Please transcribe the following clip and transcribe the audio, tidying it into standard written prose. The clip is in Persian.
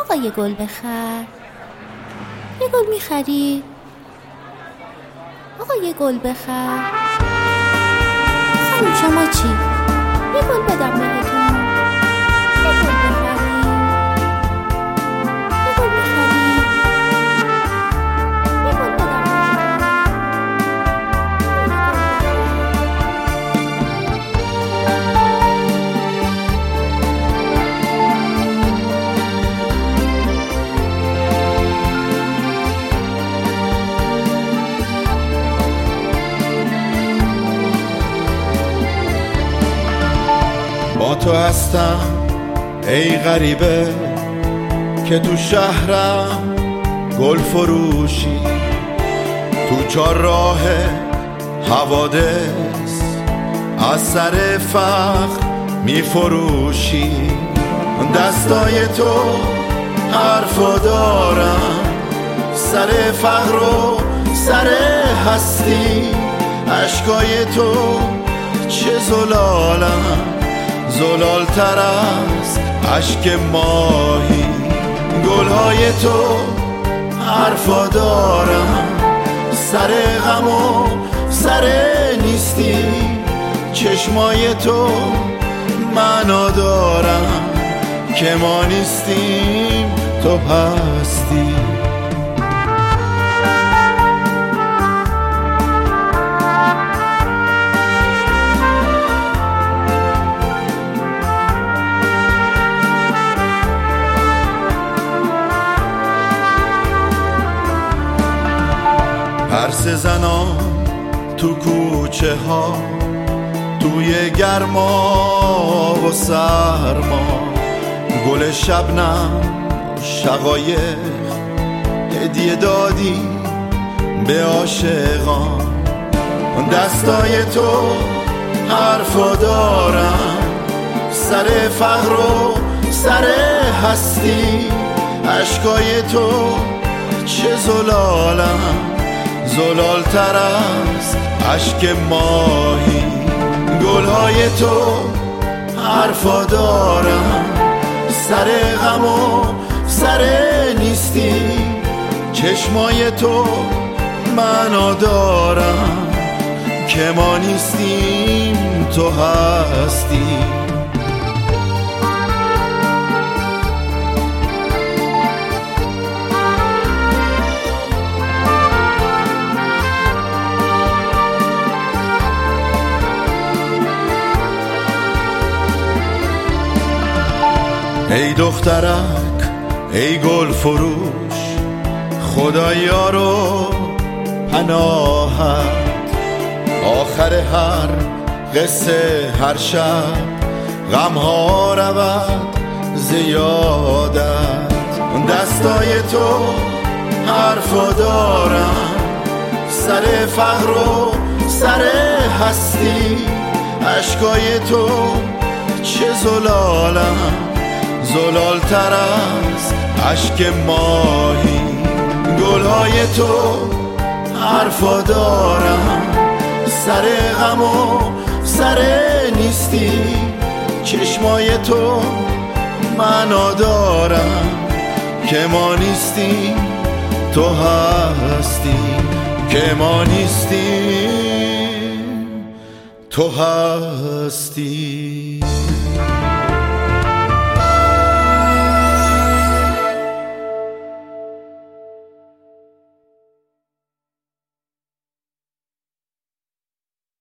آقا یه گل بخر. یه گل میخری؟ آقا یه گل بخر. خانم شما چی؟ یه گل بدم بهتون. یه گل بخری؟ یه گل میخری؟ یه گل بدم با تو هستم ای غریبه که تو شهرم گل فروشی، تو چهارراه حوادث از سر فخر می فروشی. دستای تو حرفا دارم، سر فخر و سر هستی. اشکای تو چه زلالم، زلالتر از اشک ماهی. گلهای تو حرفا دارم، سر غم و سر نیستی. چشمای تو معنا دارم، که ما نیستیم تو هستی. پرسه زنان تو کوچه ها، توی گرما و سرما. گل شبنم شقایق هدیه دادی به عاشقان. دستای تو حرفا دارم، سر فقر و سر هستی. اشکای تو چه زلالم، زلالتر از اشک ماهی. گلهای تو حرفا دارم، سر غم و سر نیستی. چشمای تو معنا دارم، که ما نیستیم تو هستی. ای دخترک ای گل فروش، خدایا رو پناهت. آخر هر قصه هر شب غمها رود زیادت. دستای تو حرفا دارم، سر فقر و سر هستی. اشکای تو چه زلالم، زلالتر از اشک ماهی. گلهای تو حرفا دارم، سر غم و سر نیستی. چشمای تو معنا دارم، که ما نیستیم تو هستی. که ما نیستیم تو هستی.